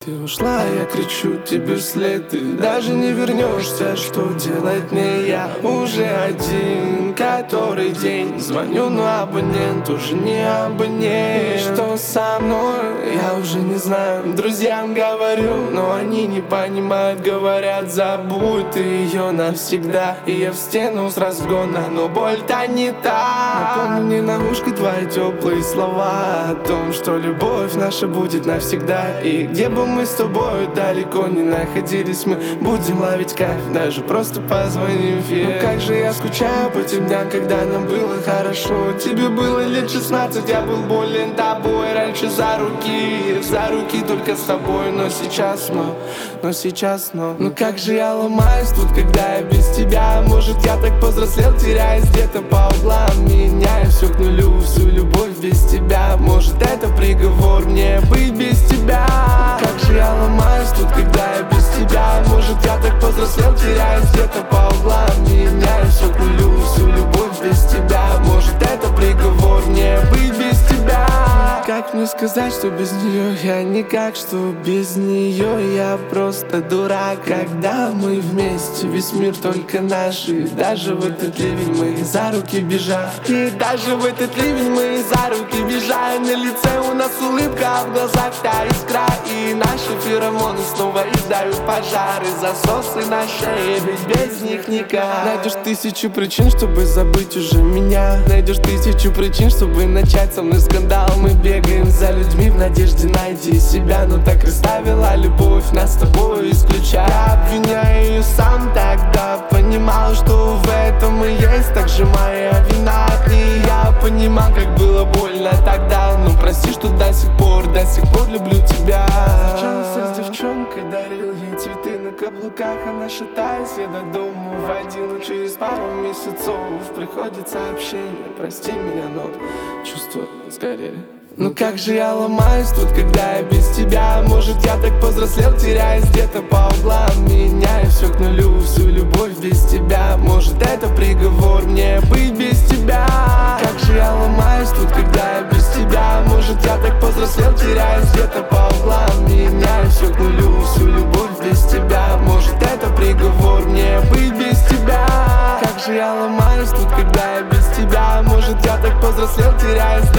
Ты ушла, я кричу тебе вслед, ты даже не вернешься. Что делать мне я уже один, который день звоню, но абонент уже не абонент. И что со мной, я уже не знаю. Друзьям говорю, но они не понимают. Говорят, забудь ты ее навсегда. И я в стену с разгона, но боль-то не та. Напомни мне на ушко твои теплые слова о том, что любовь наша будет навсегда. И где бы мы с тобой далеко не находились, мы будем ловить кайф, даже просто позвонив ей. Ну как же я скучаю по тем дням, когда нам было хорошо. Тебе было лет 16, я был болен тобой. Раньше за руки только с тобой. Но сейчас, ну как же я ломаюсь тут, когда я без тебя. Может я так повзрослел, теряюсь где-то по углам. Меняю все к нулю, всю любовь без тебя. Может это приговор мне быть без тебя. Как же я ломаюсь тут, когда я без тебя. Может я так повзрослел, теряюсь где-то по углам. Меняю все к нулю, всю любовь без тебя. Может это приговор мне быть без тебя. Как мне сказать, что без нее я никак, что без нее я просто дурак. Когда мы вместе, весь мир только наш. И даже в этот ливень мы за руки бежали. И даже в этот ливень мы за руки бежали. На лице у нас улыбка, а в глазах та искра. И наши феромоны снова издают пожары. Засосы на шее, ведь без них никак. Найдешь тысячу причин, чтобы забыть уже меня. Найдешь тысячу причин, чтобы начать со мной скандал. Мы бегаем за людьми в надежде найти себя. Но так расставила любовь нас с тобой исключая. Я обвиняю ее сам тогда. Понимал, что в этом и есть также моя вина. И я понимал, как было больно тогда. Но прости, что до сих пор люблю тебя. Встречался с девчонкой, дарил ей цветы на каблуках. Она шатаясь, я до дома водила. Через пару месяцев приходит сообщение: прости меня, но чувства сгорели. Ну как же я ломаюсь тут, когда я без тебя. Может я так повзрослел, теряюсь где-то по углам. Меняю все к нулю, всю любовь без тебя. Может это приговор мне быть без тебя. Как же я ломаюсь тут, когда я без тебя. Может я так повзрослел, теряюсь где-то по углам. Меняю все к нулю, всю любовь без тебя. Может это приговор мне быть без тебя. Как же я ломаюсь тут, когда я без тебя. Может я так повзрослел, теряюсь